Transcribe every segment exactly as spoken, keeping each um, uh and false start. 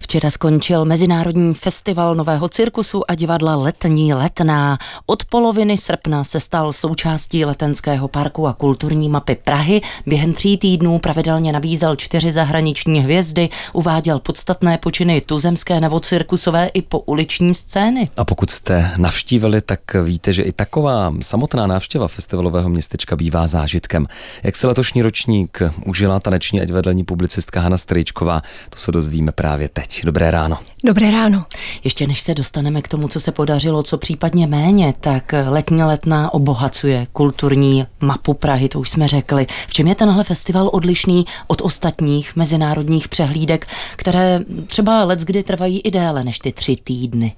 Včera skončil Mezinárodní festival nového cirkusu a divadla Letní letná. Od poloviny srpna se stal součástí Letenského parku a kulturní mapy Prahy. Během tří týdnů pravidelně nabízel čtyři zahraniční hvězdy, uváděl podstatné počiny tuzemské nebo cirkusové i pouliční scény. A pokud jste navštívili, tak víte, že i taková samotná návštěva festivalového městečka bývá zážitkem. Jak se letošní ročník užila taneční a divadelní publicistka Hana Strýčková, to se dozvíme právě teď. Dobré ráno. Dobré ráno. Ještě než se dostaneme k tomu, co se podařilo, co případně méně, tak Letní letná obohacuje kulturní mapu Prahy, to už jsme řekli. V čem je tenhle festival odlišný od ostatních mezinárodních přehlídek, které třeba leckdy trvají i déle než ty tři týdny?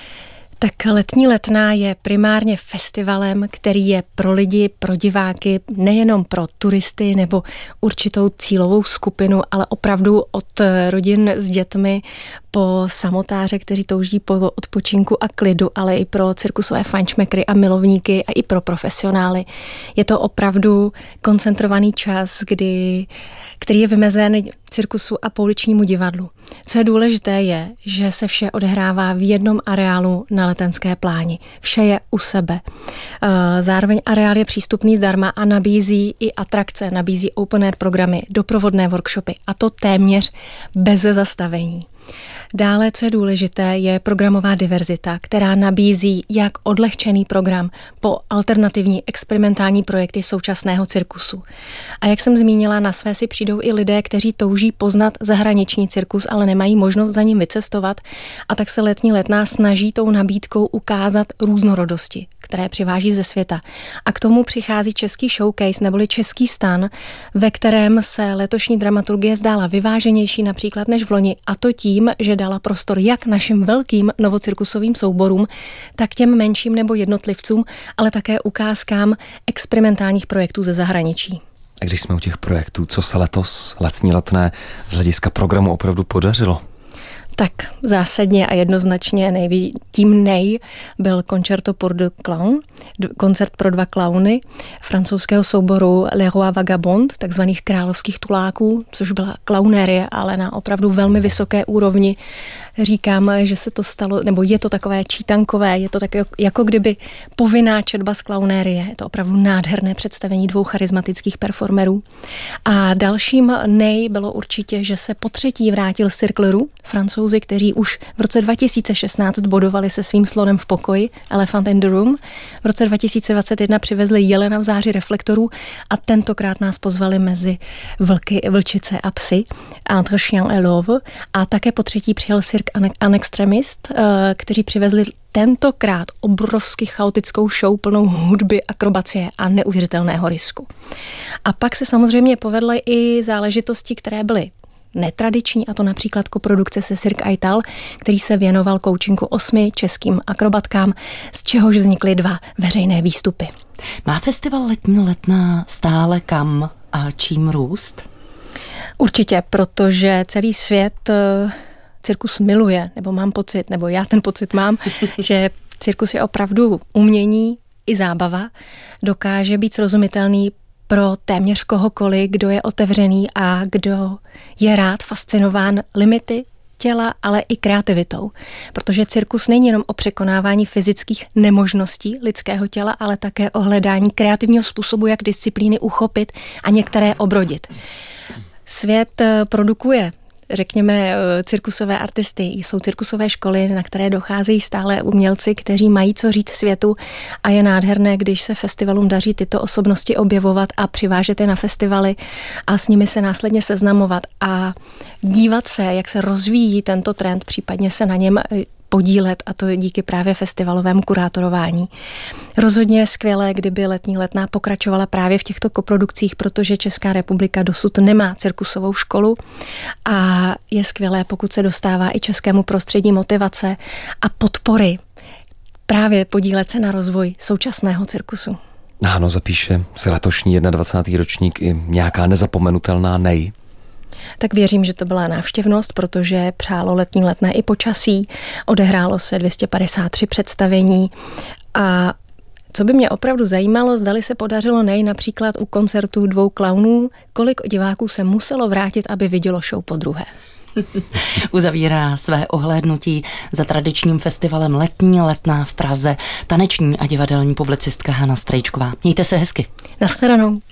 Tak Letní letná je primárně festivalem, který je pro lidi, pro diváky, nejenom pro turisty nebo určitou cílovou skupinu, ale opravdu od rodin s dětmi po samotáře, kteří touží po odpočinku a klidu, ale i pro cirkusové fajnšmekry a milovníky a i pro profesionály. Je to opravdu koncentrovaný čas, kdy, který je vymezen cirkusu a pouličnímu divadlu. Co je důležité je, že se vše odehrává v jednom areálu na Letenské pláni. Vše je u sebe. Zároveň areál je přístupný zdarma a nabízí i atrakce, nabízí open air programy, doprovodné workshopy a to téměř bez zastavení. Dále, co je důležité, je programová diverzita, která nabízí jak odlehčený program po alternativní experimentální projekty současného cirkusu. A jak jsem zmínila, na své si přijdou i lidé, kteří touží poznat zahraniční cirkus, ale nemají možnost za ním vycestovat, a tak se Letní letná snaží tou nabídkou ukázat různorodosti, které přiváží ze světa. A k tomu přichází český showcase neboli český stan, ve kterém se letošní dramaturgie zdála vyváženější například než v loni, a to tím, že dala prostor jak našim velkým novocirkusovým souborům, tak těm menším nebo jednotlivcům, ale také ukázkám experimentálních projektů ze zahraničí. A když jsme u těch projektů, co se letos Letní letné z hlediska programu opravdu podařilo? Tak zásadně a jednoznačně nejví, tím nej byl Concerto pour deux clowns, koncert pro dva klauny francouzského souboru Le Roi Vagabond, takzvaných královských tuláků, což byla klaunérie, ale na opravdu velmi vysoké úrovni. Říkám, že se to stalo, nebo je to takové čítankové, je to tak jako kdyby povinná četba z klaunérie. Je to opravdu nádherné představení dvou charismatických performerů. A dalším nej bylo určitě, že se po třetí vrátil Cirque Roux, Francouzi, kteří už v roce dva tisíce šestnáct bodovali se svým slonem v pokoji, Elephant in the Room. V roce dva tisíce dvacet jedna přivezli jelena v záři reflektorů a tentokrát nás pozvali mezi vlky, vlčice a psy, Entre chien et louve, a také po třetí přijel Cirque en extremis, kteří přivezli tentokrát obrovsky chaotickou show plnou hudby, akrobacie a neuvěřitelného risku. A pak se samozřejmě povedly i záležitosti, které byly netradiční, a to například koprodukce se Cirque Aital, který se věnoval coachingu osmi českým akrobatkám, z čehož vznikly dva veřejné výstupy. Má festival Letní letná stále kam a čím růst? Určitě, protože celý svět cirkus miluje, nebo mám pocit, nebo já ten pocit mám, že cirkus je opravdu umění i zábava, dokáže být srozumitelný pro téměř kohokoliv, kdo je otevřený a kdo je rád fascinován limity těla, ale i kreativitou. Protože cirkus není jenom o překonávání fyzických nemožností lidského těla, ale také o hledání kreativního způsobu, jak disciplíny uchopit a některé obrodit. Svět produkuje, řekněme, cirkusové artisty. Jsou cirkusové školy, na které docházejí stále umělci, kteří mají co říct světu, a je nádherné, když se festivalům daří tyto osobnosti objevovat a přivážet je na festivaly a s nimi se následně seznamovat a dívat se, jak se rozvíjí tento trend, případně se na něm podílet, a to díky právě festivalovému kurátorování. Rozhodně je skvělé, kdyby Letní letná pokračovala právě v těchto koprodukcích, protože Česká republika dosud nemá cirkusovou školu a je skvělé, pokud se dostává i českému prostředí motivace a podpory právě podílet se na rozvoji současného cirkusu. Ano, zapíše si letošní dvacátý první ročník i nějaká nezapomenutelná nej? Tak věřím, že to byla návštěvnost, protože přálo Letní letné i počasí. Odehrálo se dvě stě padesát tři představení a co by mě opravdu zajímalo, zdali se podařilo nej například u koncertu dvou klaunů, kolik diváků se muselo vrátit, aby vidělo show podruhé. Uzavírá své ohlédnutí za tradičním festivalem Letní letná v Praze taneční a divadelní publicistka Hana Strejčková. Mějte se hezky. Naschledanou.